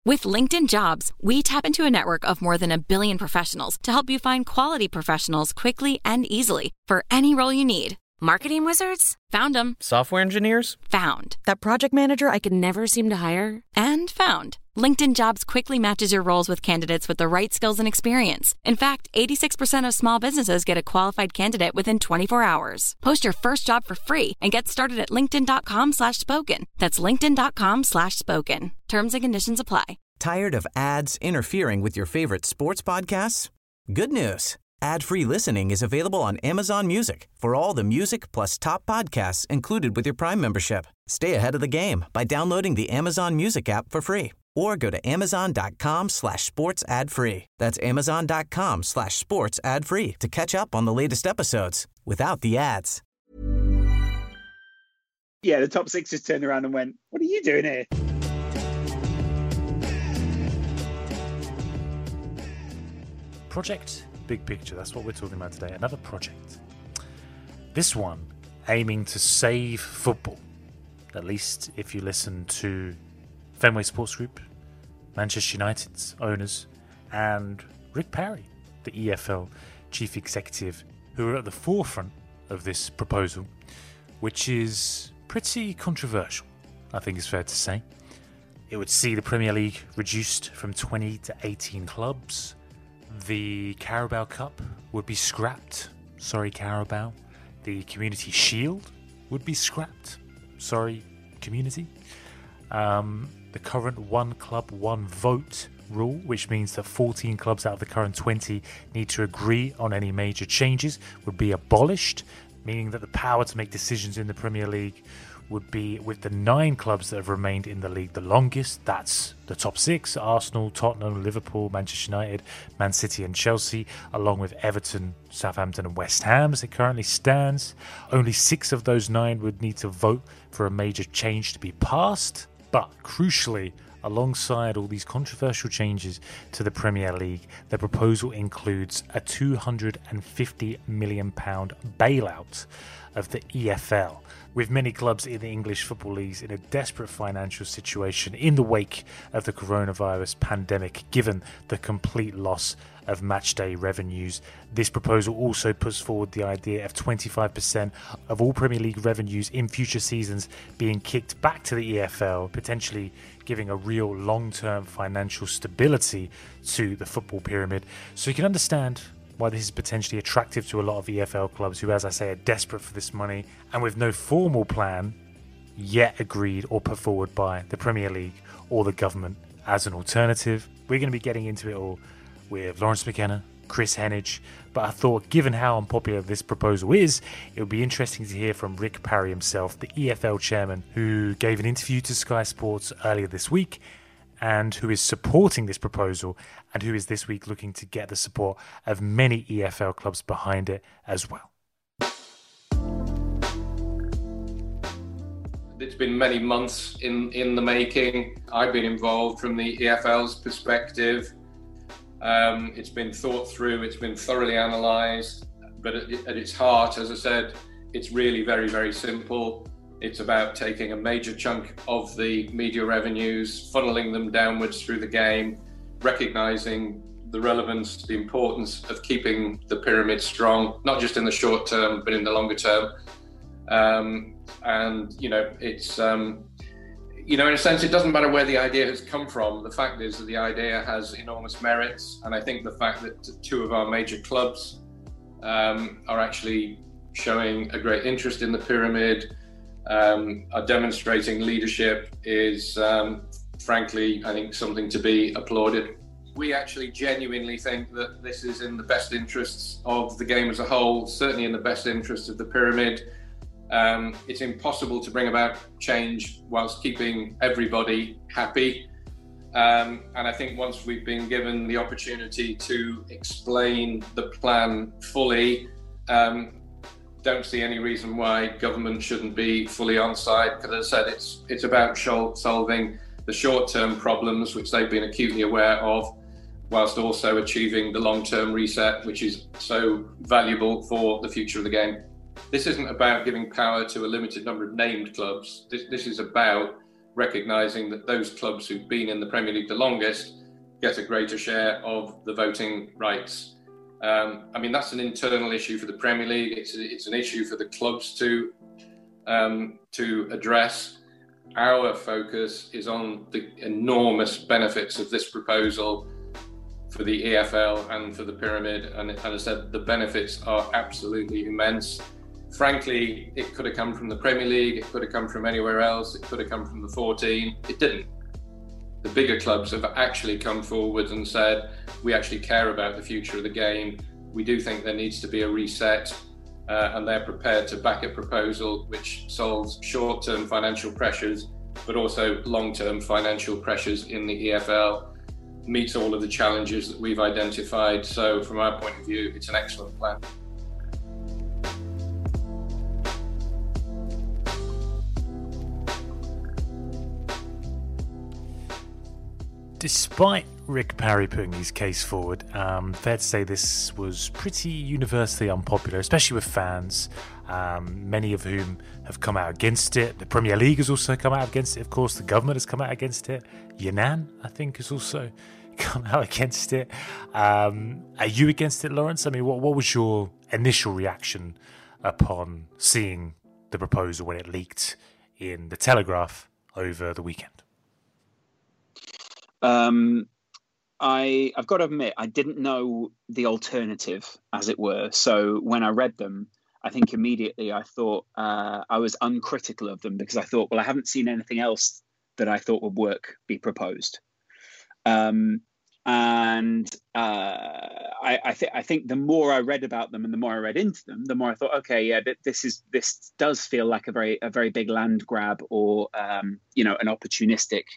With LinkedIn Jobs, we tap into a network of more than 1 billion professionals to help you find quality professionals quickly and easily for any role you need. Marketing wizards? Found them. Software engineers? Found. That project manager I could never seem to hire? And found. LinkedIn Jobs quickly matches your roles with candidates with the right skills and experience. In fact, 86% of small businesses get a qualified candidate within 24 hours. Post your first job for free and get started at linkedin.com/spoken. That's linkedin.com/spoken. Terms and conditions apply. Tired of ads interfering with your favorite sports podcasts? Good news. Ad-free listening is available on Amazon Music for all the music plus top podcasts included with your Prime membership. Stay ahead of the game by downloading the Amazon Music app for free or go to amazon.com/sports ad free. That's amazon.com/sports ad free to catch up on the latest episodes without the ads. Yeah, the top six just turned around and went, "What are you doing here?" Project Big Picture, that's what we're talking about today. Another project. This one aiming to save football. At least if you listen to Fenway Sports Group, Manchester United's owners, and Rick Parry, the EFL chief executive, who are at the forefront of this proposal, which is pretty controversial, I think it's fair to say. It would see the Premier League reduced from 20 to 18 clubs. The Carabao Cup would be scrapped. Sorry, Carabao. The Community Shield would be scrapped. Sorry, Community. The current one club, one vote rule, which means that 14 clubs out of the current 20 need to agree on any major changes, would be abolished, meaning that the power to make decisions in the Premier League would be with the 9 clubs that have remained in the league the longest. That's the top 6, Arsenal, Tottenham, Liverpool, Manchester United, Man City and Chelsea, along with Everton, Southampton and West Ham as it currently stands. Only 6 of those 9 would need to vote for a major change to be passed. But crucially, alongside all these controversial changes to the Premier League, the proposal includes a £250 million bailout of the EFL, with many clubs in the English football leagues in a desperate financial situation in the wake of the coronavirus pandemic, given the complete loss of matchday revenues. This proposal also puts forward the idea of 25% of all Premier League revenues in future seasons being kicked back to the EFL, potentially giving a real long-term financial stability to the football pyramid. So you can understand why this is potentially attractive to a lot of EFL clubs who, as I say, are desperate for this money and with no formal plan yet agreed or put forward by the Premier League or the government as an alternative. We're going to be getting into it all with Lawrence McKenna, Chris Henage, but I thought given how unpopular this proposal is, it would be interesting to hear from Rick Parry himself, the EFL chairman, who gave an interview to Sky Sports earlier this week and who is supporting this proposal and who is this week looking to get the support of many EFL clubs behind it as well. It's been many months in the making. I've been involved from the EFL's perspective. It's been thought through, it's been thoroughly analysed, but at its heart, as I said, it's really very, very simple. It's about taking a major chunk of the media revenues, funneling them downwards through the game, recognising the relevance, the importance of keeping the pyramid strong, not just in the short term, but in the longer term. It's, in a sense, it doesn't matter where the idea has come from. The fact is that the idea has enormous merits. And I think the fact that 2 of our major clubs are actually showing a great interest in the pyramid, are demonstrating leadership is, frankly, I think something to be applauded. We actually genuinely think that this is in the best interests of the game as a whole, certainly in the best interests of the pyramid. It's impossible to bring about change whilst keeping everybody happy. And I think once we've been given the opportunity to explain the plan fully, don't see any reason why government shouldn't be fully on side, because as I said, it's about solving the short-term problems which they've been acutely aware of, whilst also achieving the long-term reset, which is so valuable for the future of the game. This isn't about giving power to a limited number of named clubs. This is about recognising that those clubs who've been in the Premier League the longest get a greater share of the voting rights. I mean, that's an internal issue for the Premier League. It's an issue for the clubs to address. Our focus is on the enormous benefits of this proposal for the EFL and for the Pyramid. And as I said, the benefits are absolutely immense. Frankly, it could have come from the Premier League, it could have come from anywhere else, it could have come from the 14. It didn't. The bigger clubs have actually come forward and said, we actually care about the future of the game. We do think there needs to be a reset, and they're prepared to back a proposal which solves short-term financial pressures, but also long-term financial pressures in the EFL, meets all of the challenges that we've identified. So from our point of view, it's an excellent plan. Despite Rick Parry putting his case forward, fair to say this was pretty universally unpopular, especially with fans, many of whom have come out against it. The Premier League has also come out against it, of course. The government has come out against it. Yannan, I think, has also come out against it. Are you against it, Lawrence? I mean, what was your initial reaction upon seeing the proposal when it leaked in The Telegraph over the weekend? I've got to admit, I didn't know the alternative, as it were. So when I read them, I think immediately I thought I was uncritical of them, because I thought, well, I haven't seen anything else that I thought would work be proposed. I think the more I read about them and the more I read into them, the more I thought, okay, yeah, this does feel like a very big land grab, or an opportunistic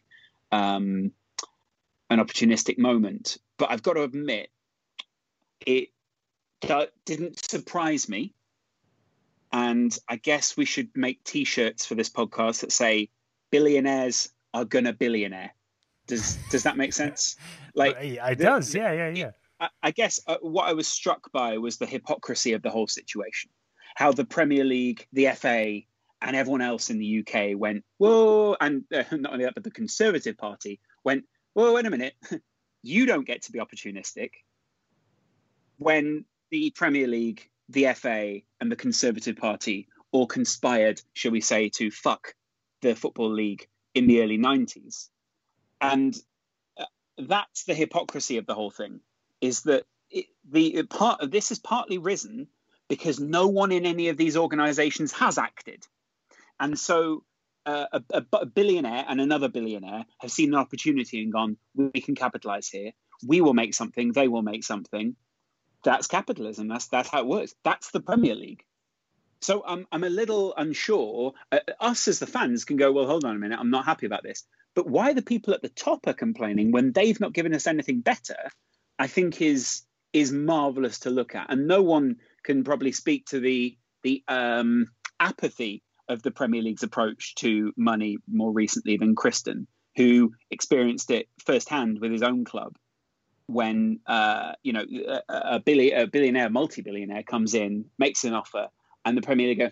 moment. But I've got to admit, it didn't surprise me. And I guess we should make T-shirts for this podcast that say "Billionaires are gonna billionaire." Does that make sense? Like, it does. Yeah. I guess what I was struck by was the hypocrisy of the whole situation. How the Premier League, the FA, and everyone else in the UK went, whoa, and not only that, but the Conservative Party went, whoa, wait a minute, you don't get to be opportunistic, when the Premier League, the FA, and the Conservative Party all conspired, shall we say, to fuck the Football League in the early 90s. And that's the hypocrisy of the whole thing, is that this is partly risen because no one in any of these organisations has acted. And so a billionaire and another billionaire have seen an opportunity and gone, we can capitalise here. We will make something. They will make something. That's capitalism. That's how it works. That's the Premier League. So I'm a little unsure. Us as the fans can go, well, hold on a minute, I'm not happy about this. But why the people at the top are complaining when they've not given us anything better, I think is marvellous to look at. And no one can probably speak to the apathy of the Premier League's approach to money more recently than Kristen, who experienced it firsthand with his own club. When a billionaire, multi-billionaire comes in, makes an offer, and the Premier League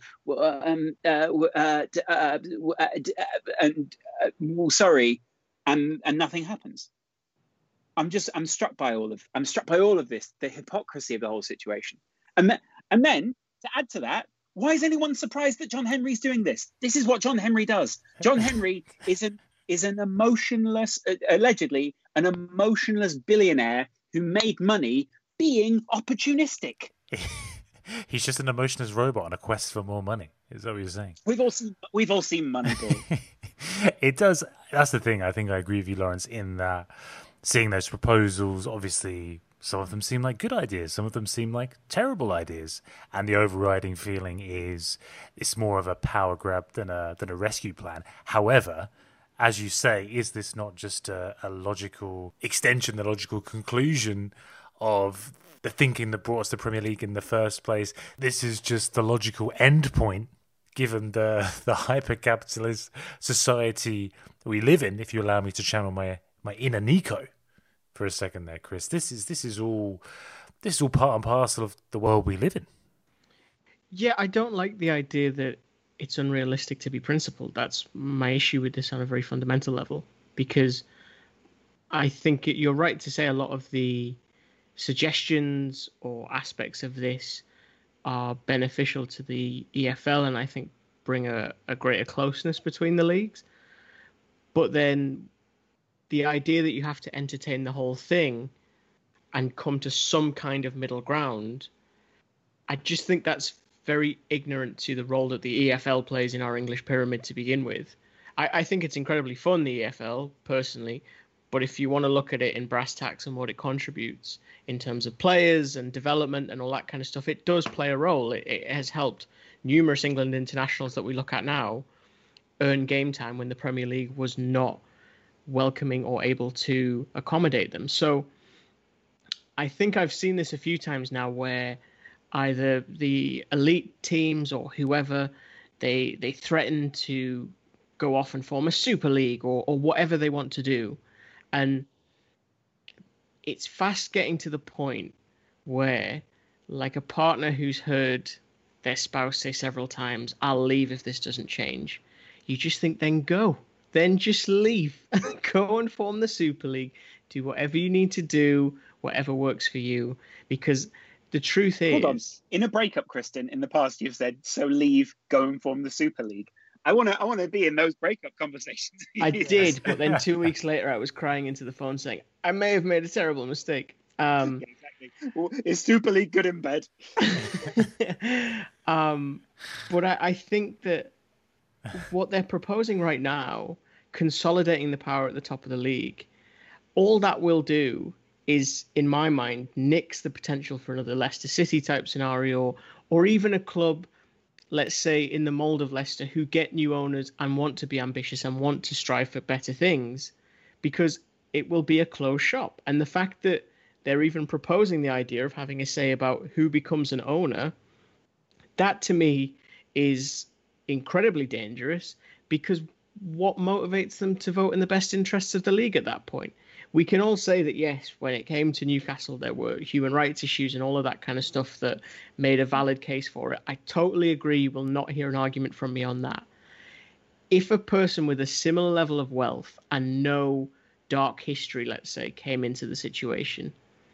go, sorry, and nothing happens. I'm struck by all of this, the hypocrisy of the whole situation. And then to add to that, why is anyone surprised that John Henry's doing this? This is what John Henry does. John Henry is an emotionless, allegedly an emotionless billionaire who made money being opportunistic. He's just an emotionless robot on a quest for more money. Is that what you're saying? We've all seen Moneyball. It does. That's the thing. I think I agree with you, Lawrence, in that seeing those proposals, obviously, some of them seem like good ideas. Some of them seem like terrible ideas. And the overriding feeling is it's more of a power grab than a rescue plan. However, as you say, is this not just a logical extension, the logical conclusion of the thinking that brought us to Premier League in the first place? This is just the logical end point, given the hyper-capitalist society we live in, if you allow me to channel my inner Nico for a second there, Chris. This is all part and parcel of the world we live in. Yeah, I don't like the idea that it's unrealistic to be principled. That's my issue with this on a very fundamental level, because I think you're right to say a lot of the suggestions or aspects of this are beneficial to the EFL, and I think bring a greater closeness between the leagues. But then the idea that you have to entertain the whole thing and come to some kind of middle ground, I just think that's very ignorant to the role that the EFL plays in our English pyramid to begin with. I think it's incredibly fun, the EFL, personally, but if you want to look at it in brass tacks and what it contributes in terms of players and development and all that kind of stuff, it does play a role. It has helped numerous England internationals that we look at now earn game time when the Premier League was not welcoming or able to accommodate them. So I think I've seen this a few times now where either the elite teams or whoever, they threaten to go off and form a super league or whatever they want to do. And it's fast getting to the point where, like a partner who's heard their spouse say several times, "I'll leave if this doesn't change," you just think, then go. Then just leave. Go and form the Super League. Do whatever you need to do, whatever works for you. Because the truth is... Hold on. In a breakup, Kristen, in the past you've said, so leave, go and form the Super League. I want to be in those breakup conversations. I did, but then 2 weeks later I was crying into the phone saying, I may have made a terrible mistake. Yeah, exactly. Well, is Super League good in bed? But I think that what they're proposing right now, consolidating the power at the top of the league, all that will do is, in my mind, nix the potential for another Leicester City type scenario, or even a club, let's say, in the mould of Leicester, who get new owners and want to be ambitious and want to strive for better things, because it will be a closed shop. And the fact that they're even proposing the idea of having a say about who becomes an owner, that to me is incredibly dangerous, because what motivates them to vote in the best interests of the league at that point? We can all say that, yes, when it came to Newcastle, there were human rights issues and all of that kind of stuff that made a valid case for it. I totally agree. You will not hear an argument from me on that. If a person with a similar level of wealth and no dark history, let's say, came into the situation,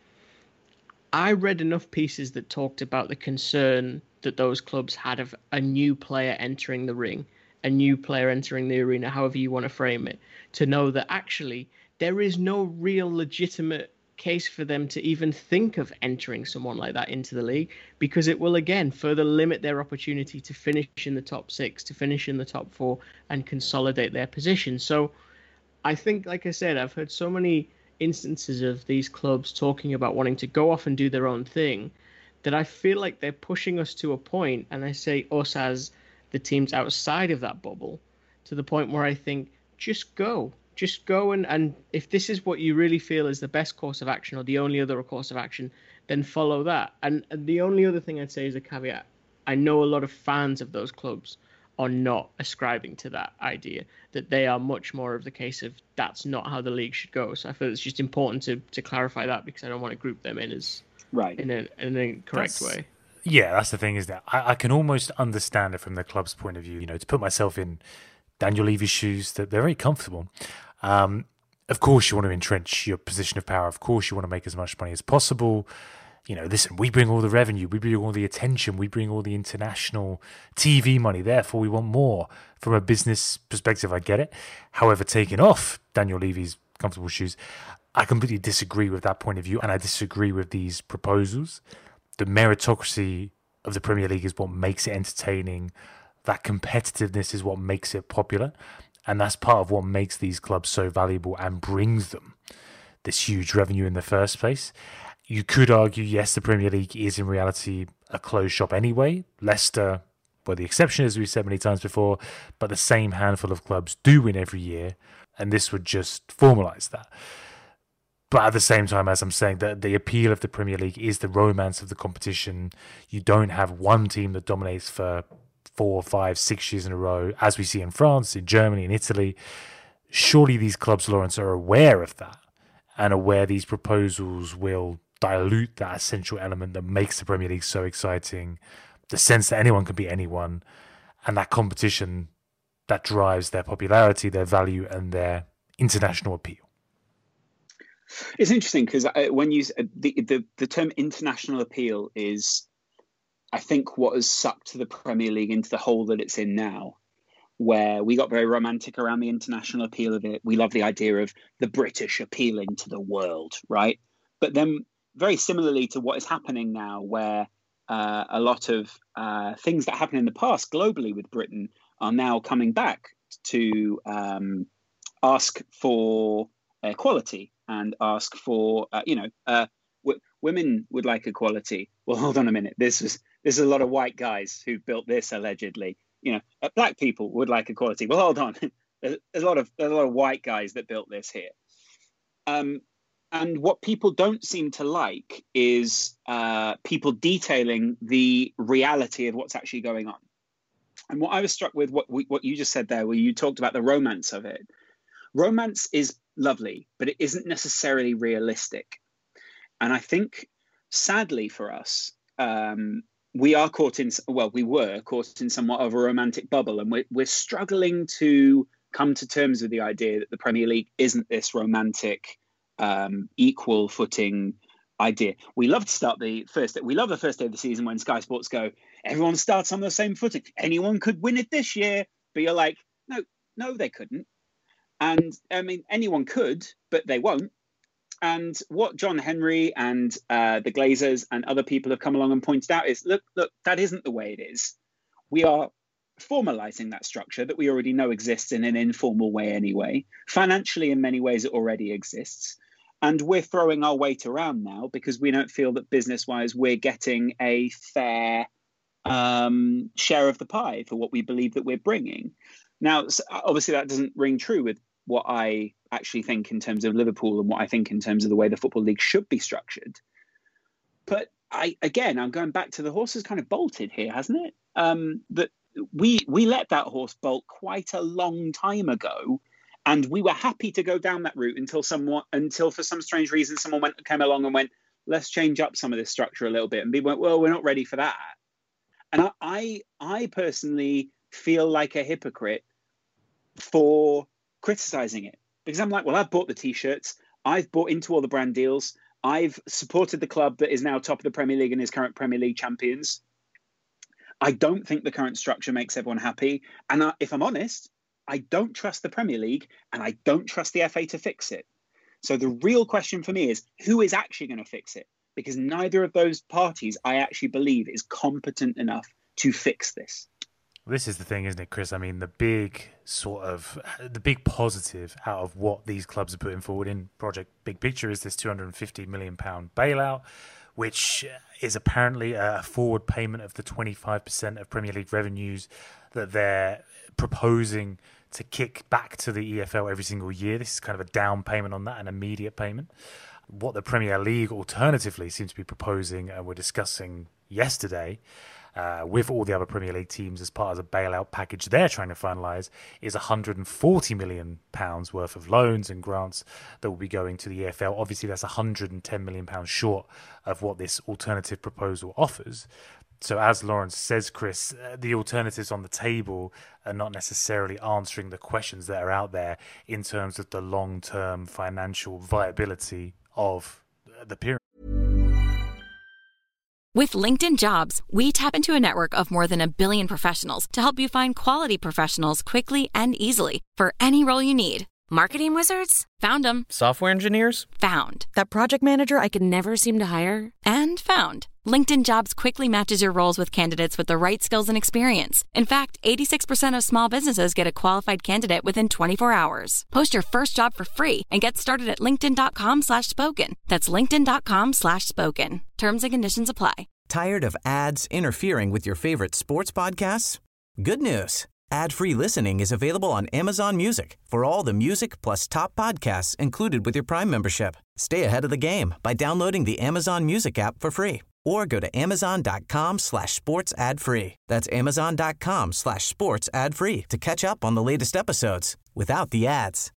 I read enough pieces that talked about the concern that those clubs had of a new player entering the ring, a new player entering the arena, however you want to frame it, to know that actually there is no real legitimate case for them to even think of entering someone like that into the league, because it will, again, further limit their opportunity to finish in the top six, to finish in the top four, and consolidate their position. So I think, like I said, I've heard so many instances of these clubs talking about wanting to go off and do their own thing that I feel like they're pushing us to a point, and I say us as the teams outside of that bubble, to the point where I think, just go. Just go, and if this is what you really feel is the best course of action or the only other course of action, then follow that. And the only other thing I'd say is a caveat. I know a lot of fans of those clubs are not ascribing to that idea, that they are much more of the case of that's not how the league should go. So I feel it's just important to clarify that, because I don't want to group them in as right in an incorrect way. Yeah, that's the thing, is that I can almost understand it from the club's point of view. You know, to put myself in Daniel Levy's shoes, that they're very comfortable. Of course, you want to entrench your position of power. Of course, you want to make as much money as possible. You know, listen, we bring all the revenue, we bring all the attention, we bring all the international TV money. Therefore, we want more. From a business perspective, I get it. However, taking off Daniel Levy's comfortable shoes, I completely disagree with that point of view, and I disagree with these proposals. The meritocracy of the Premier League is what makes it entertaining. That competitiveness is what makes it popular. And that's part of what makes these clubs so valuable and brings them this huge revenue in the first place. You could argue, yes, the Premier League is in reality a closed shop anyway. Leicester were the exception, as we've said many times before, but the same handful of clubs do win every year, and this would just formalise that. But at the same time, as I'm saying, that the appeal of the Premier League is the romance of the competition. You don't have one team that dominates for 4, 5, 6 years in a row, as we see in France, in Germany, in Italy. Surely these clubs, Lawrence, are aware of that, and aware these proposals will dilute that essential element that makes the Premier League so exciting, the sense that anyone can beat anyone, and that competition that drives their popularity, their value, and their international appeal. It's interesting because when you the term international appeal is, I think, what has sucked the Premier League into the hole that it's in now, where we got very romantic around the international appeal of it. We love the idea of the British appealing to the world, right? But then very similarly to what is happening now, where a lot of things that happened in the past globally with Britain are now coming back to ask for equality and ask for, women would like equality. Well, hold on a minute. This is a lot of white guys who built this allegedly. Black people would like equality. Well, hold on. There's a lot of white guys that built this here. And what people don't seem to like is people detailing the reality of what's actually going on. And what I was struck with, what you just said there, where you talked about the romance of it. Romance is lovely, but it isn't necessarily realistic. And I think, sadly for us, we were caught in somewhat of a romantic bubble, and we're struggling to come to terms with the idea that the Premier League isn't this romantic, equal footing idea. We love the first day of the season when Sky Sports go, everyone starts on the same footing. Anyone could win it this year, but you're like, no, they couldn't. And I mean, anyone could, but they won't. And what John Henry and the Glazers and other people have come along and pointed out is, look, that isn't the way it is. We are formalizing that structure that we already know exists in an informal way anyway. Financially, in many ways, it already exists. And we're throwing our weight around now because we don't feel that business-wise we're getting a fair share of the pie for what we believe that we're bringing. Now, obviously, that doesn't ring true with what I actually think in terms of Liverpool and what I think in terms of the way the Football League should be structured. But I'm going back to the horse has kind of bolted here, hasn't it? That we let that horse bolt quite a long time ago, and we were happy to go down that route until for some strange reason someone came along and went, let's change up some of this structure a little bit, and we went, well, we're not ready for that. And I personally feel like a hypocrite for criticizing it, because I'm like, well, I've bought the T-shirts, I've bought into all the brand deals, I've supported the club that is now top of the Premier League and is current Premier League champions. I don't think the current structure makes everyone happy, and if I'm honest, I don't trust the Premier League and I don't trust the FA to fix it. So the real question for me is, who is actually going to fix it? Because neither of those parties I actually believe is competent enough to fix this. This is the thing, isn't it, Chris? I mean, the big positive out of what these clubs are putting forward in Project Big Picture is this £250 million bailout, which is apparently a forward payment of the 25% of Premier League revenues that they're proposing to kick back to the EFL every single year. This is kind of a down payment on that, an immediate payment. What the Premier League alternatively seems to be proposing, and we're discussing yesterday, with all the other Premier League teams as part of the bailout package they're trying to finalise, is £140 million worth of loans and grants that will be going to the EFL. Obviously, that's £110 million short of what this alternative proposal offers. So as Lawrence says, Chris, the alternatives on the table are not necessarily answering the questions that are out there in terms of the long-term financial viability of the pyramid. With LinkedIn Jobs, we tap into a network of more than 1 billion professionals to help you find quality professionals quickly and easily for any role you need. Marketing wizards? Found them. Software engineers? Found. That project manager I could never seem to hire? And found. LinkedIn Jobs quickly matches your roles with candidates with the right skills and experience. In fact, 86% of small businesses get a qualified candidate within 24 hours. Post your first job for free and get started at linkedin.com/spoken. That's linkedin.com/spoken. Terms and conditions apply. Tired of ads interfering with your favorite sports podcasts? Good news. Ad-free listening is available on Amazon Music for all the music plus top podcasts included with your Prime membership. Stay ahead of the game by downloading the Amazon Music app for free or go to amazon.com/sports ad-free. That's amazon.com/sports ad-free to catch up on the latest episodes without the ads.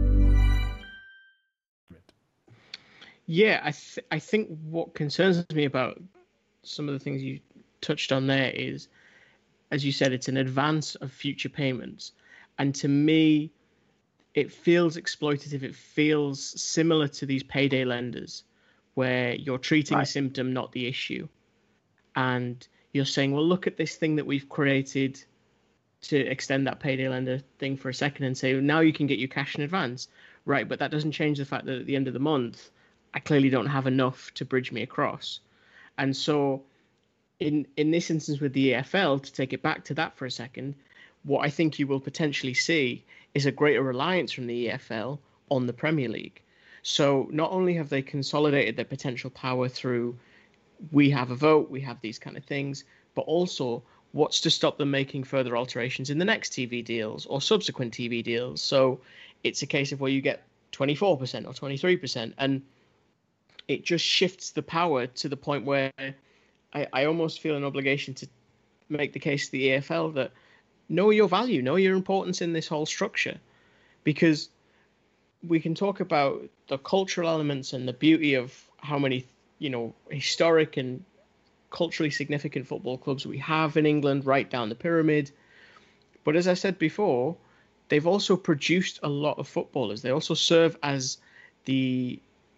Yeah, I think what concerns me about some of the things you touched on there is as you said, it's an advance of future payments. And to me, it feels exploitative. It feels similar to these payday lenders where you're treating a symptom, not the issue. And you're saying, well, look at this thing that we've created, to extend that payday lender thing for a second and say, well, now you can get your cash in advance. Right, but that doesn't change the fact that at the end of the month, I clearly don't have enough to bridge me across. And so in this instance with the EFL, to take it back to that for a second, what I think you will potentially see is a greater reliance from the EFL on the Premier League. So not only have they consolidated their potential power through, we have a vote, we have these kind of things, but also what's to stop them making further alterations in the next TV deals or subsequent TV deals? So it's a case of where you get 24% or 23%, and it just shifts the power to the point where I almost feel an obligation to make the case to the EFL that know your value, know your importance in this whole structure, because we can talk about the cultural elements and the beauty of how many, historic and culturally significant football clubs we have in England right down the pyramid. But as I said before, they've also produced a lot of footballers. They also serve as the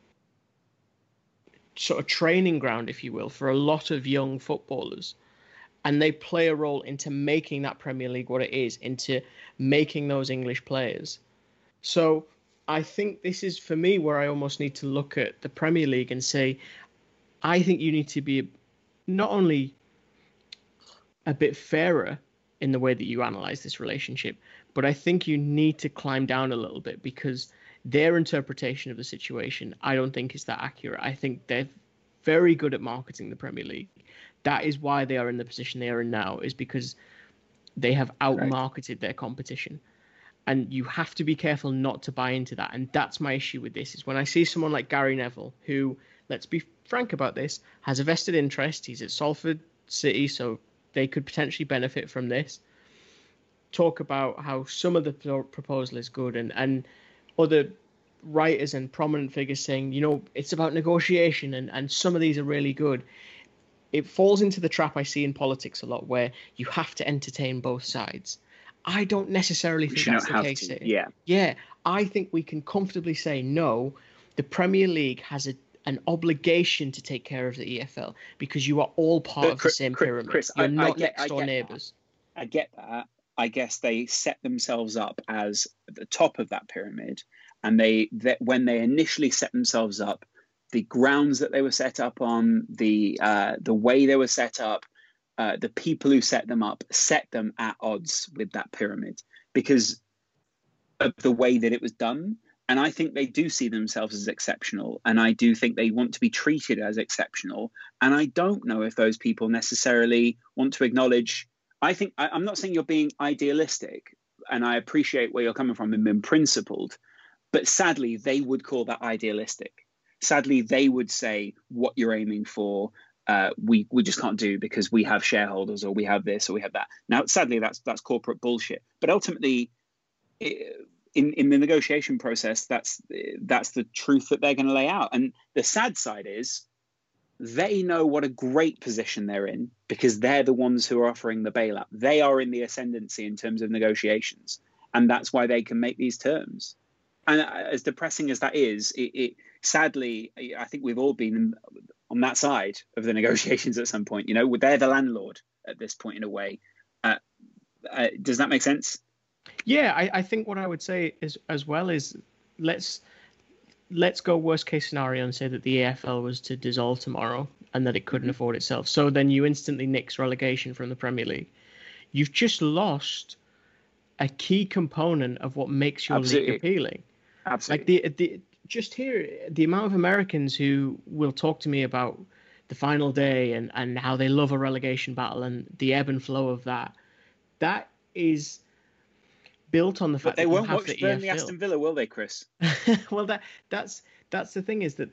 sort of training ground, if you will, for a lot of young footballers. And they play a role into making that Premier League what it is, into making those English players. So I think this is, for me, where I almost need to look at the Premier League and say, I think you need to be not only a bit fairer in the way that you analyze this relationship, but I think you need to climb down a little bit, because their interpretation of the situation, I don't think is that accurate. I think they're very good at marketing the Premier League. That is why they are in the position they are in now, is because they have out-marketed their competition. And you have to be careful not to buy into that. And that's my issue with this, is when I see someone like Gary Neville, who, let's be frank about this, has a vested interest. He's at Salford City, so they could potentially benefit from this. Talk about how some of the proposal is good, and other writers and prominent figures saying, it's about negotiation, and some of these are really good. It falls into the trap I see in politics a lot, where you have to entertain both sides. I don't necessarily think that's the case here. Yeah. I think we can comfortably say, no, the Premier League has an obligation to take care of the EFL, because you are all part of the same pyramid. Chris, you're not next door neighbours. I get that. I guess they set themselves up as at the top of that pyramid, and when they initially set themselves up, the grounds that they were set up on, the way they were set up, the people who set them up set them at odds with that pyramid because of the way that it was done. And I think they do see themselves as exceptional. And I do think they want to be treated as exceptional. And I don't know if those people necessarily want to acknowledge. I'm not saying you're being idealistic, and I appreciate where you're coming from and being principled, but sadly, they would call that idealistic. Sadly, they would say what you're aiming for, we just can't do because we have shareholders, or we have this, or we have that. Now, sadly, that's corporate bullshit. But ultimately, in the negotiation process, that's the truth that they're going to lay out. And the sad side is they know what a great position they're in, because they're the ones who are offering the bailout. They are in the ascendancy in terms of negotiations, and that's why they can make these terms. And as depressing as that is, it sadly, I think we've all been on that side of the negotiations at some point. They're the landlord at this point in a way. Does that make sense? Yeah, I think what I would say is, as well, is let's go worst case scenario and say that the EFL was to dissolve tomorrow and that it couldn't afford itself. So then you instantly nix relegation from the Premier League. You've just lost a key component of what makes your league appealing. Absolutely. Like just here, the amount of Americans who will talk to me about the final day and how they love a relegation battle and the ebb and flow of that is built on the fact that they won't watch Burnley Aston Villa, will they, Chris? Well, that's the thing, is that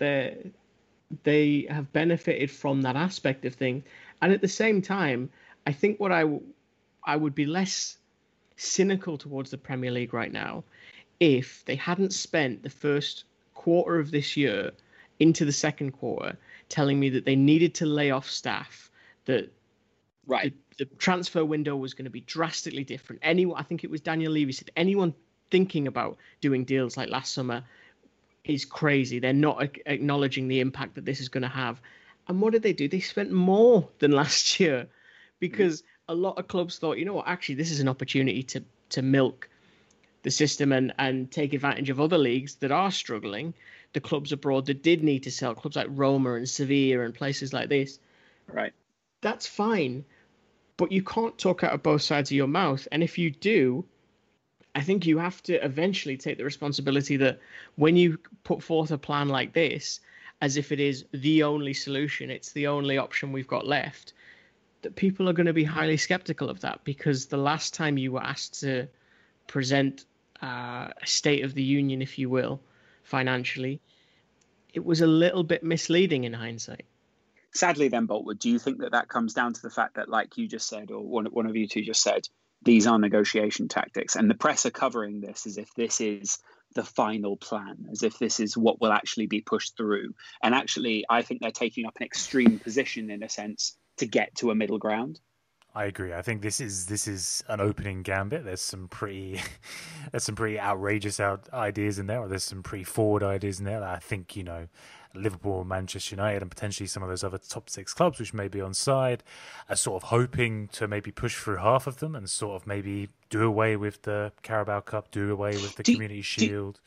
they have benefited from that aspect of things, and at the same time, I think what I would be less cynical towards the Premier League right now if they hadn't spent the first quarter of this year into the second quarter telling me that they needed to lay off staff, that Right. The transfer window was going to be drastically different. I think it was Daniel Levy said, anyone thinking about doing deals like last summer is crazy. They're not acknowledging the impact that this is going to have. And what did they do? They spent more than last year because a lot of clubs thought, you know what, actually, this is an opportunity to milk the system and take advantage of other leagues that are struggling. The clubs abroad that did need to sell, clubs like Roma and Sevilla and places like this. Right. That's fine. But you can't talk out of both sides of your mouth. And if you do, I think you have to eventually take the responsibility that when you put forth a plan like this, as if it is the only solution, it's the only option we've got left, that people are going to be highly skeptical of that, because the last time you were asked to present a state of the union, if you will, financially, it was a little bit misleading in hindsight. Sadly, then, Boltwood, do you think that comes down to the fact that, like you just said, or one of you two just said, these are negotiation tactics, and the press are covering this as if this is the final plan, as if this is what will actually be pushed through? And actually, I think they're taking up an extreme position, in a sense, to get to a middle ground. I agree. I think this is an opening gambit. There's some pretty outrageous ideas in there, or there's some pretty forward ideas in there that I think, Liverpool, Manchester United, and potentially some of those other top 6 clubs, which may be on side, are sort of hoping to maybe push through half of them and sort of maybe do away with the Carabao Cup, do away with the Community Shield.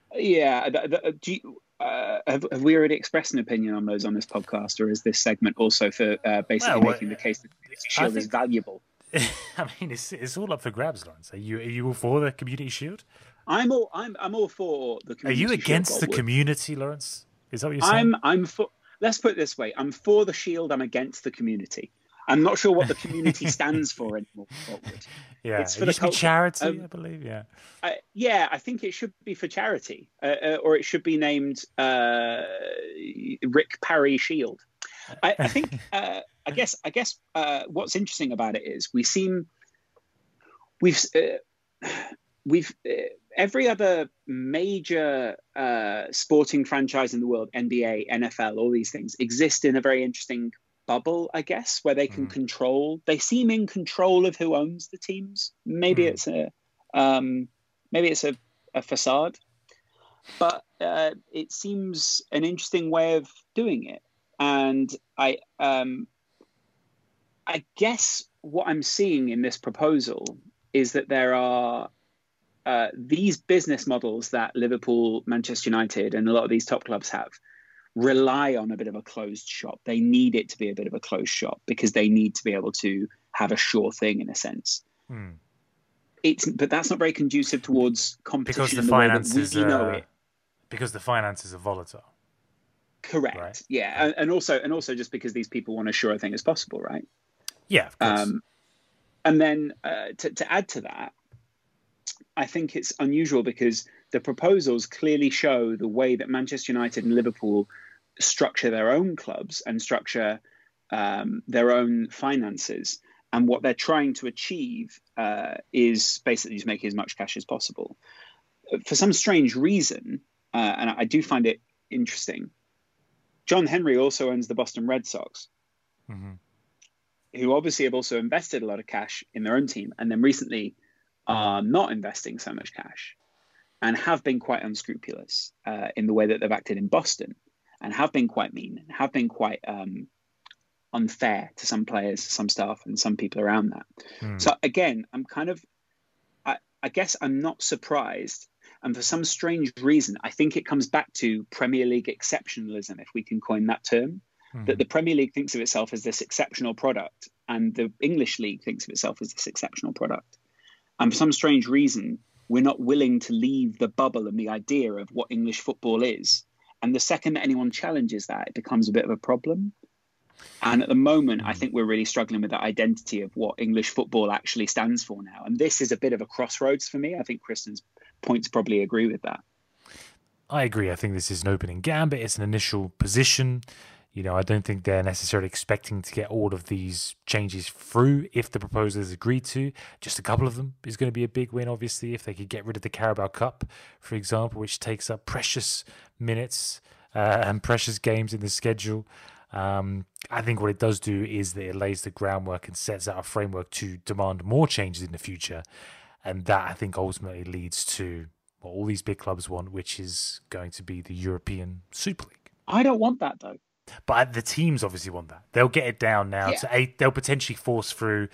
Have we already expressed an opinion on those on this podcast, or is this segment also for basically making the case that the Community Shield is valuable? I mean, it's all up for grabs, Lawrence. Are you all for the Community Shield? I'm all for the Community Shield. Are you against the community, Lawrence? Is that what you're saying? I'm for. Let's put it this way: I'm for the Shield. I'm against the community. I'm not sure what the community stands for anymore. Yeah, it's for it used to be charity, I believe. Yeah, I think it should be for charity, or it should be named Rick Parry Shield. I think. I guess. What's interesting about it is we've every other major sporting franchise in the world, NBA, NFL, all these things exist in a very interesting bubble, I guess, where they can they seem in control of who owns the teams. Maybe it's a facade, but it seems an interesting way of doing it. And I guess what I'm seeing in this proposal is that there are these business models that Liverpool, Manchester United, and a lot of these top clubs have rely on a bit of a closed shop. They need it to be a bit of a closed shop because they need to be able to have a sure thing, in a sense. But that's not very conducive towards competition because the in the finances way that we know it. Because the finances are volatile. Correct. Right? Yeah, and also just because these people want as sure a thing as possible, right? Yeah, of course. And then to add to that, I think it's unusual because the proposals clearly show the way that Manchester United and Liverpool structure their own clubs and structure their own finances. And what they're trying to achieve is basically just making as much cash as possible. For some strange reason, and I do find it interesting, John Henry also owns the Boston Red Sox, who obviously have also invested a lot of cash in their own team, and then recently are not investing so much cash and have been quite unscrupulous in the way that they've acted in Boston, and have been quite mean and have been quite unfair to some players, some staff, and some people around that. So again, I guess I'm not surprised. And for some strange reason, I think it comes back to Premier League exceptionalism, if we can coin that term, that the Premier League thinks of itself as this exceptional product and the English League thinks of itself as this exceptional product. And for some strange reason, we're not willing to leave the bubble and the idea of what English football is. And the second that anyone challenges that, it becomes a bit of a problem. And at the moment, I think we're really struggling with that identity of what English football actually stands for now. And this is a bit of a crossroads for me. I think Kristen's points probably agree with that. I agree. I think this is an opening gambit. It's an initial position. I don't think they're necessarily expecting to get all of these changes through if the proposal is agreed to. Just a couple of them is going to be a big win, obviously, if they could get rid of the Carabao Cup, for example, which takes up precious minutes and precious games in the schedule. I think what it does do is that it lays the groundwork and sets out a framework to demand more changes in the future. And that, I think, ultimately leads to what all these big clubs want, which is going to be the European Super League. I don't want that, though. But the teams obviously want that. They'll get it down now to 8. They'll potentially force through,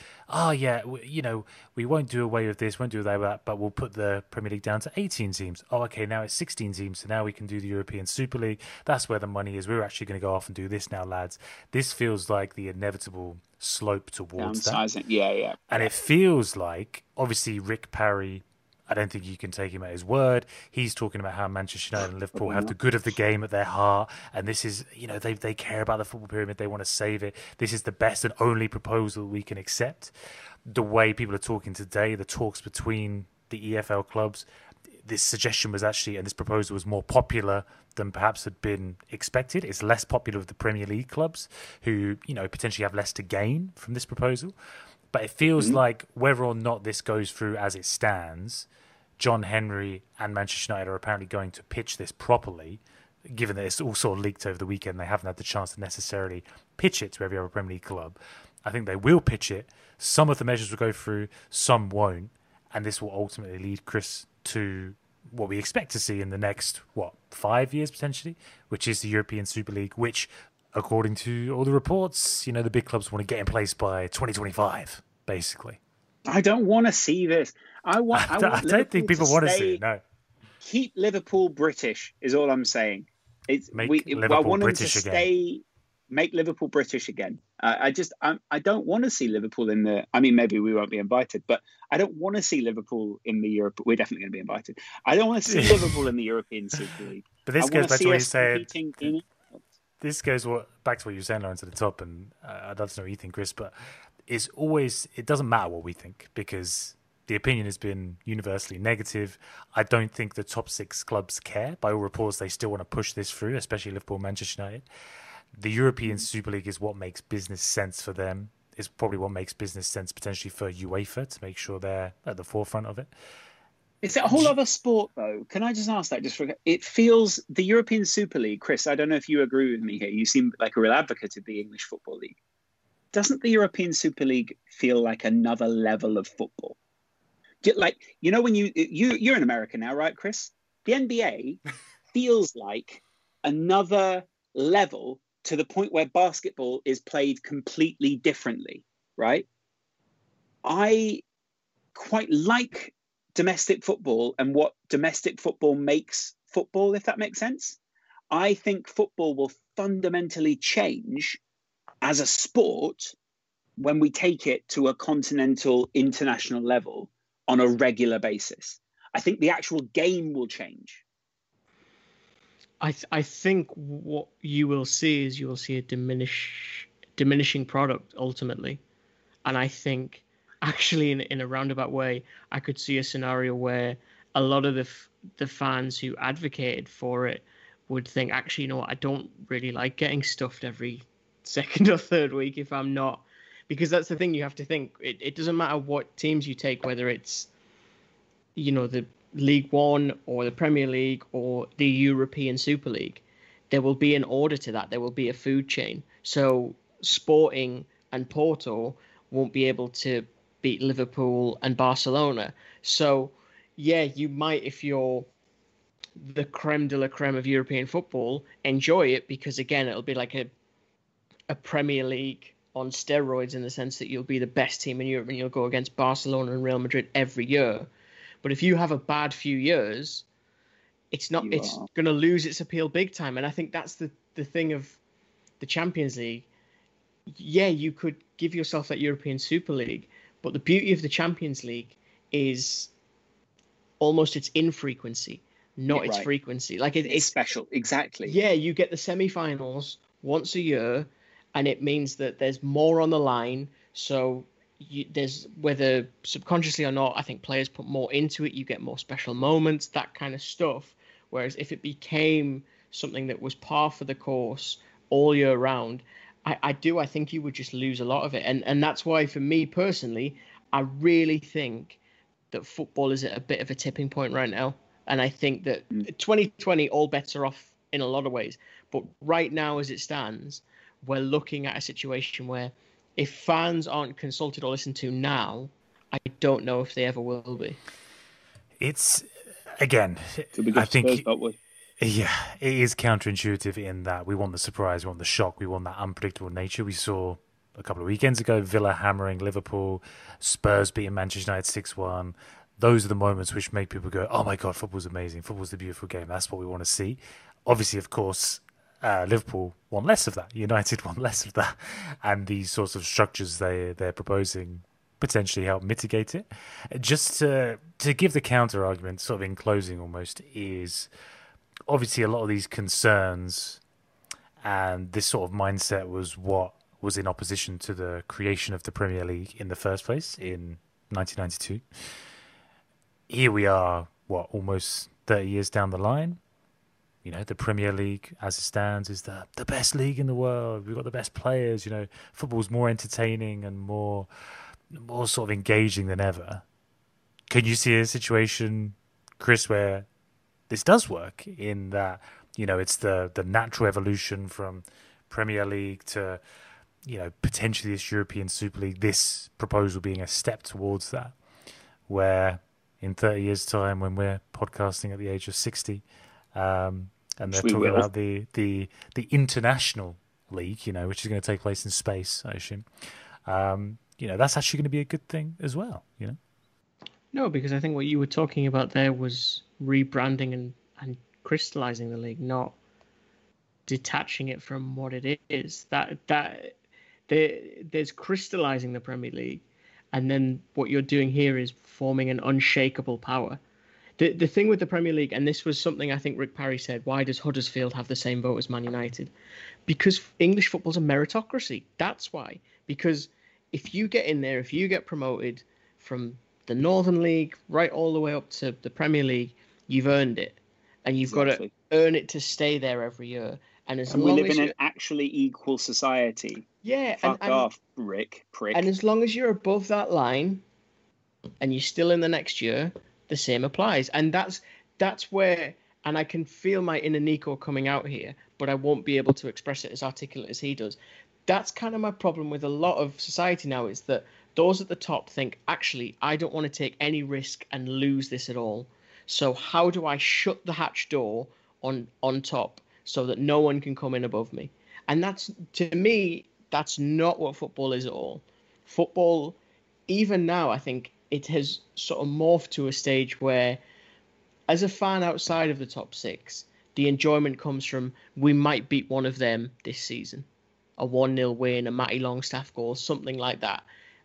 we won't do away with this, won't do away with that, but we'll put the Premier League down to 18 teams. Oh, okay, now it's 16 teams, so now we can do the European Super League. That's where the money is. We're actually going to go off and do this now, lads. This feels like the inevitable slope towards downsizing. That. Yeah. And it feels like, obviously, Rick Parry, I don't think you can take him at his word. He's talking about how Manchester United and Liverpool have the good of the game at their heart. And this is, they care about the football pyramid. They want to save it. This is the best and only proposal we can accept. The way people are talking today, the talks between the EFL clubs, this suggestion was actually, and this proposal was more popular than perhaps had been expected. It's less popular with the Premier League clubs who, potentially have less to gain from this proposal. But it feels like whether or not this goes through as it stands, John Henry and Manchester United are apparently going to pitch this properly, given that it's all sort of leaked over the weekend. They haven't had the chance to necessarily pitch it to every other Premier League club. I think they will pitch it. Some of the measures will go through, some won't. And this will ultimately lead, Chris, to what we expect to see in the next, 5 years potentially, which is the European Super League, which, according to all the reports, the big clubs want to get in place by 2025, basically. I don't want to see this. I don't think people want to see it, no. Keep Liverpool British is all I'm saying. I want British them to stay, make Liverpool British again. I don't want to see Liverpool in the... I mean, maybe we won't be invited, but I don't want to see Liverpool in the Europe... We're definitely going to be invited. I don't want to see Liverpool in the European Super League. But this goes back to what you said. This goes back to what you were saying, Lawrence, at the top, and I'd love to know what you think, Chris, but it doesn't matter what we think because the opinion has been universally negative. I don't think the top 6 clubs care. By all reports, they still want to push this through, especially Liverpool, Manchester United. The European Super League is what makes business sense for them. It's probably what makes business sense potentially for UEFA to make sure they're at the forefront of it. Is it a whole other sport, though? Can I just ask that? It feels the European Super League, Chris, I don't know if you agree with me here. You seem like a real advocate of the English Football League. Doesn't the European Super League feel like another level of football? Like, when you're in America now, right, Chris? The NBA feels like another level to the point where basketball is played completely differently, right? I quite like domestic football and what domestic football makes football, if that makes sense. I think football will fundamentally change as a sport when we take it to a continental, international level on a regular basis. I think the actual game will change. I think what you will see is a diminishing product ultimately. And I think actually in a roundabout way, I could see a scenario where a lot of the fans who advocated for it would think, actually, I don't really like getting stuffed every second or third week if I'm not, because that's the thing you have to think. It doesn't matter what teams you take, whether it's, the League One or the Premier League or the European Super League, there will be an order to that. There will be a food chain. So Sporting and Porto won't be able to beat Liverpool and Barcelona. So, yeah, you might, if you're the creme de la creme of European football, enjoy it because, again, it'll be like a Premier League on steroids in the sense that you'll be the best team in Europe and you'll go against Barcelona and Real Madrid every year. But if you have a bad few years, it's going to lose its appeal big time. And I think that's the thing of the Champions League. Yeah, you could give yourself that European Super League, but the beauty of the Champions League is almost its infrequency, not its frequency. Like it's special. Exactly. Yeah, you get the semi-finals once a year, and it means that there's more on the line. So there's, whether subconsciously or not, I think players put more into it. You get more special moments, that kind of stuff. Whereas if it became something that was par for the course all year round, I think you would just lose a lot of it. And that's why, for me personally, I really think that football is at a bit of a tipping point right now. And I think that 2020, all bets are off in a lot of ways. But right now, as it stands, we're looking at a situation where if fans aren't consulted or listened to now, I don't know if they ever will be. It's, again, I think, yeah, it is counterintuitive in that we want the surprise, we want the shock, we want that unpredictable nature. We saw a couple of weekends ago Villa hammering Liverpool, Spurs beating Manchester United 6-1. Those are the moments which make people go, oh my God, football's amazing. Football's a beautiful game. That's what we want to see. Obviously, of course, Liverpool want less of that. United want less of that. And these sorts of structures they're proposing potentially help mitigate it. Just to give the counter argument, sort of in closing almost, is obviously a lot of these concerns and this sort of mindset was what was in opposition to the creation of the Premier League in the first place in 1992. Here we are, almost 30 years down the line. You know, the Premier League, as it stands, is the best league in the world. We've got the best players. You know, football's more entertaining and more sort of engaging than ever. Can you see a situation, Chris, where this does work in that, you know, it's the natural evolution from Premier League to, you know, potentially this European Super League, this proposal being a step towards that, where in 30 years' time, when we're podcasting at the age of 60, and they're talking about the international league, you know, which is going to take place in space, I assume. You know, that's actually going to be a good thing as well, you know? No, because I think what you were talking about there was rebranding and crystallizing the league, not detaching it from what it is. There's crystallizing the Premier League, and then what you're doing here is forming an unshakable power. The thing with the Premier League, and this was something I think Rick Parry said, why does Huddersfield have the same vote as Man United? Because English football's a meritocracy. That's why. Because if you get in there, if you get promoted from the Northern League right all the way up to the Premier League, you've earned it. And you've got to earn it to stay there every year. And we live in an actually equal society. Yeah. Fuck off, Rick, prick. And as long as you're above that line and you're still in the next year, the same applies. And that's where, and I can feel my inner Nico coming out here, but I won't be able to express it as articulate as he does. That's kind of my problem with a lot of society now, is that those at the top think, actually, I don't want to take any risk and lose this at all. So how do I shut the hatch door on top so that no one can come in above me? And that's, to me, that's not what football is at all. Football, even now, I think it has sort of morphed to a stage where, as a fan outside of the top six, the enjoyment comes from, we might beat one of them this season. A 1-0 win, a Matty Longstaff goal, something like that.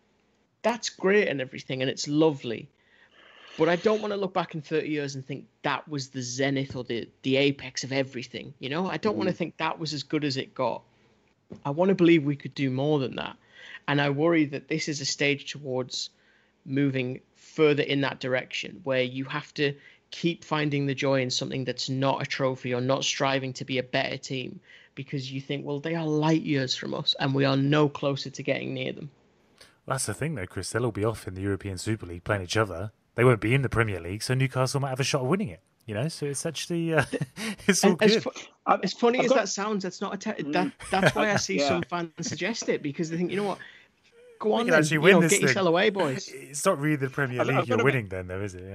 That's great and everything, and it's lovely. But I don't want to look back in 30 years and think that was the zenith or the apex of everything. You know, I don't want to think that was as good as it got. I want to believe we could do more than that. And I worry that this is a stage towards moving further in that direction, where you have to keep finding the joy in something that's not a trophy or not striving to be a better team, because you think, well, they are light years from us and we are no closer to getting near them. Well, that's the thing, though, Chris. They'll all be off in the European Super League playing each other. They won't be in the Premier League, so Newcastle might have a shot of winning it. You know, so it's actually it's all good. As funny as that sounds, that's not that's why I see some fans suggest it, because they think, you know what, go on, then, get yourself away, boys. It's not really the Premier League you're winning, then, though, is it?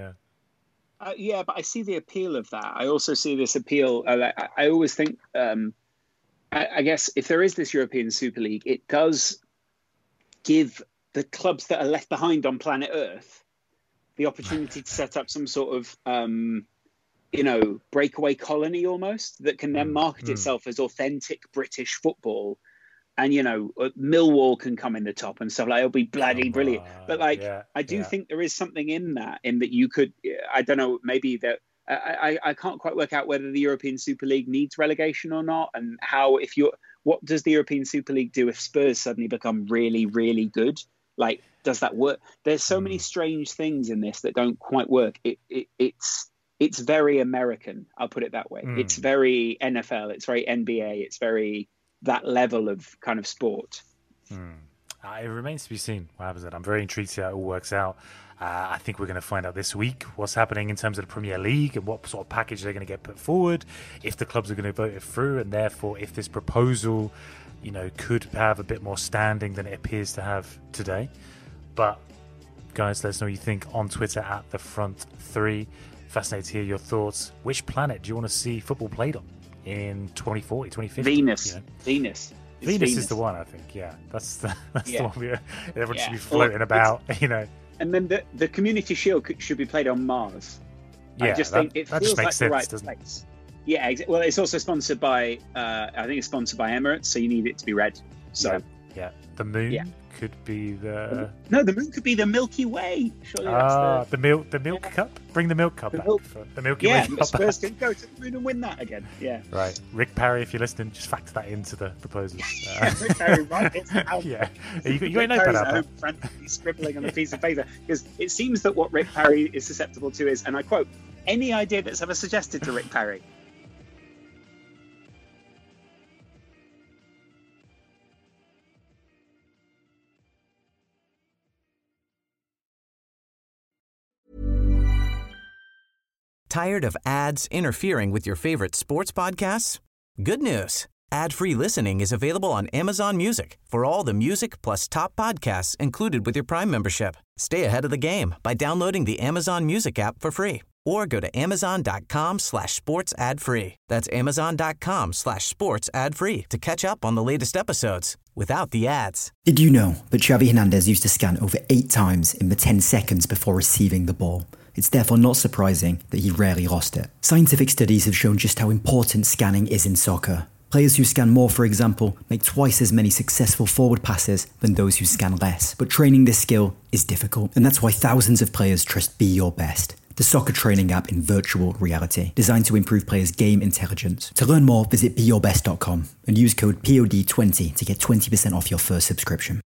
Yeah. Yeah, but I see the appeal of that. I also see this appeal. I always think, I guess, if there is this European Super League, it does give the clubs that are left behind on planet Earth the opportunity to set up some sort of, breakaway colony almost that can then market itself as authentic British football. And, Millwall can come in the top and stuff. Like, it'll be bloody brilliant. But, I do think there is something in that you could, I don't know, maybe that I can't quite work out whether the European Super League needs relegation or not. And what does the European Super League do if Spurs suddenly become really, really good? Like, does that work? There's so many strange things in this that don't quite work. It's very American. I'll put it that way. It's very NFL. It's very NBA. It's very that level of kind of sport. It remains to be seen what happens. I'm very intrigued to see how it all works out. I think we're going to find out this week what's happening in terms of the Premier League and what sort of package they're going to get put forward, if the clubs are going to vote it through, and therefore if this proposal could have a bit more standing than it appears to have today. But guys, let us know what you think on Twitter at @TheFront3. Fascinated to hear your thoughts. Which planet do you want to see football played on in 2040, 2050? Venus. Venus is the one, I think. Yeah, that's the one everyone should be floating about. And then the Community Shield should be played on Mars. Yeah, I just think it feels like the right doesn't it? place. Yeah, well, it's also sponsored by. I think it's sponsored by Emirates, so you need it to be red. So yeah. The moon could be the. No, the moon could be the Milky Way. Surely that's the milk cup. Bring the milk cup back. The Milky Way cup. Spurs can go to the moon and win that again. Yeah. Right, Rick Parry, if you're listening, just factor that into the proposals. Rick Parry, right? Yeah, you ain't know that. Frantically scribbling on a piece of paper because it seems that what Rick Parry is susceptible to is, and I quote, any idea that's ever suggested to Rick Parry. Tired of ads interfering with your favorite sports podcasts? Good news. Ad-free listening is available on Amazon Music for all the music plus top podcasts included with your Prime membership. Stay ahead of the game by downloading the Amazon Music app for free or go to amazon.com/sports ad free. That's amazon.com/sports ad free to catch up on the latest episodes without the ads. Did you know that Xavi Hernandez used to scan over 8 times in the 10 seconds before receiving the ball? It's therefore not surprising that he rarely lost it. Scientific studies have shown just how important scanning is in soccer. Players who scan more, for example, make twice as many successful forward passes than those who scan less. But training this skill is difficult, and that's why thousands of players trust Be Your Best, the soccer training app in virtual reality, designed to improve players' game intelligence. To learn more, visit BeYourBest.com and use code POD20 to get 20% off your first subscription.